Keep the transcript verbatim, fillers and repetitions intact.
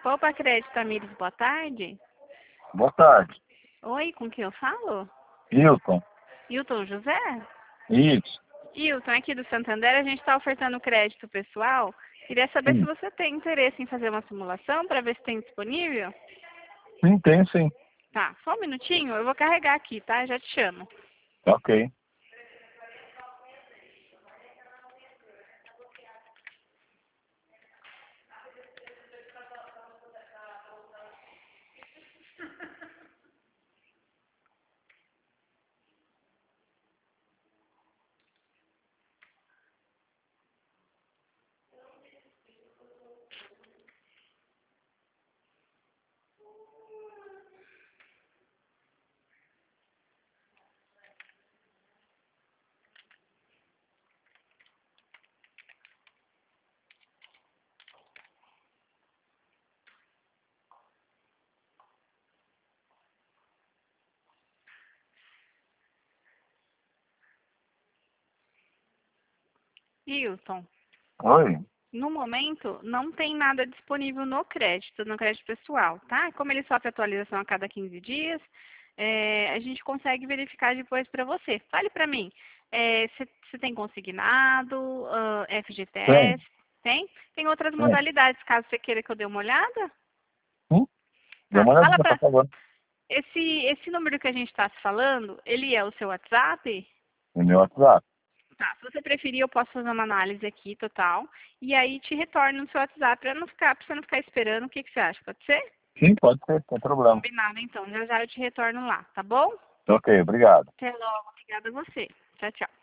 Copa Crédito Tamires, boa tarde. Boa tarde. Oi, com quem eu falo? Hilton. Hilton José? Isso. Hilton, aqui do Santander, a gente está ofertando crédito pessoal. Queria saber se Sim. você tem interesse em fazer uma simulação para ver se tem disponível. Sim, tem sim. Tá, só um minutinho, eu vou carregar aqui, tá? Já te chamo. Ok. Hilton, Oi. no momento não tem nada disponível no crédito, no crédito pessoal, tá? Como ele sofre atualização a cada quinze dias, é, a gente consegue verificar depois para você. Fale para mim, você tem consignado, ah, Tem. F G T S? Tem? Tem outras Tem. modalidades, caso você queira que eu dê uma olhada? Sim? Dê Tá, uma fala olhadinha, por para... favor. Esse, esse número que a gente está se falando, ele é o seu WhatsApp? No meu WhatsApp. Tá, se você preferir, eu posso fazer uma análise aqui, total, e aí te retorno no seu WhatsApp para não ficar, pra você não ficar esperando. O que, que você acha? Pode ser? Sim, pode ser, sem problema. Combinado, então. Já já eu te retorno lá, tá bom? Ok, obrigado. Até logo. Obrigada a você. Tchau, tchau.